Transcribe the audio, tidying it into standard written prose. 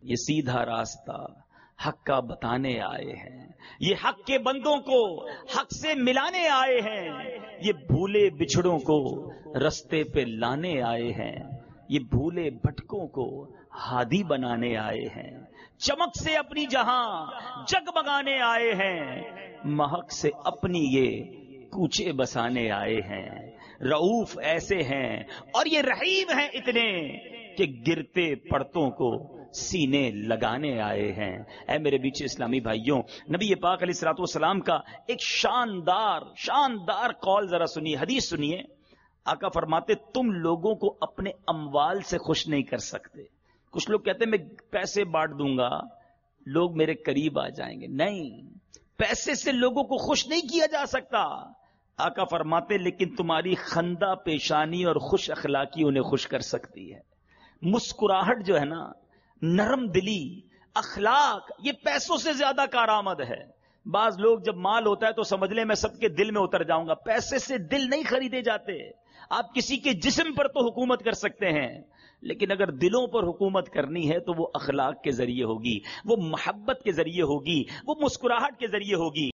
یہ سیدھا راستہ حق کا بتانے آئے ہیں، یہ حق کے بندوں کو حق سے ملانے آئے ہیں، یہ بھولے بچھڑوں کو رستے پہ لانے آئے ہیں، یہ بھولے بھٹکوں کو ہادی بنانے آئے ہیں، چمک سے اپنی جہاں جگمگانے آئے ہیں، مہک سے اپنی یہ کوچے بسانے آئے ہیں۔ رؤوف ایسے ہیں اور یہ رحیم ہیں اتنے کہ گرتے پڑتوں کو سینے لگانے آئے ہیں۔ اے میرے بیچ اسلامی بھائیوں، نبی پاک علیہ الصلوۃ والسلام کا ایک شاندار قول ذرا سنیے، حدیث سنیے۔ آقا فرماتے تم لوگوں کو اپنے اموال سے خوش نہیں کر سکتے۔ کچھ لوگ کہتے ہیں میں پیسے بانٹ دوں گا لوگ میرے قریب آ جائیں گے، نہیں، پیسے سے لوگوں کو خوش نہیں کیا جا سکتا۔ آقا فرماتے لیکن تمہاری خندہ پیشانی اور خوش اخلاقی انہیں خوش کر سکتی ہے۔ مسکراہٹ جو ہے نا، نرم دلی، اخلاق، یہ پیسوں سے زیادہ کارآمد ہے۔ بعض لوگ جب مال ہوتا ہے تو سمجھ لیں میں سب کے دل میں اتر جاؤں گا، پیسے سے دل نہیں خریدے جاتے۔ آپ کسی کے جسم پر تو حکومت کر سکتے ہیں، لیکن اگر دلوں پر حکومت کرنی ہے تو وہ اخلاق کے ذریعے ہوگی، وہ محبت کے ذریعے ہوگی، وہ مسکراہٹ کے ذریعے ہوگی۔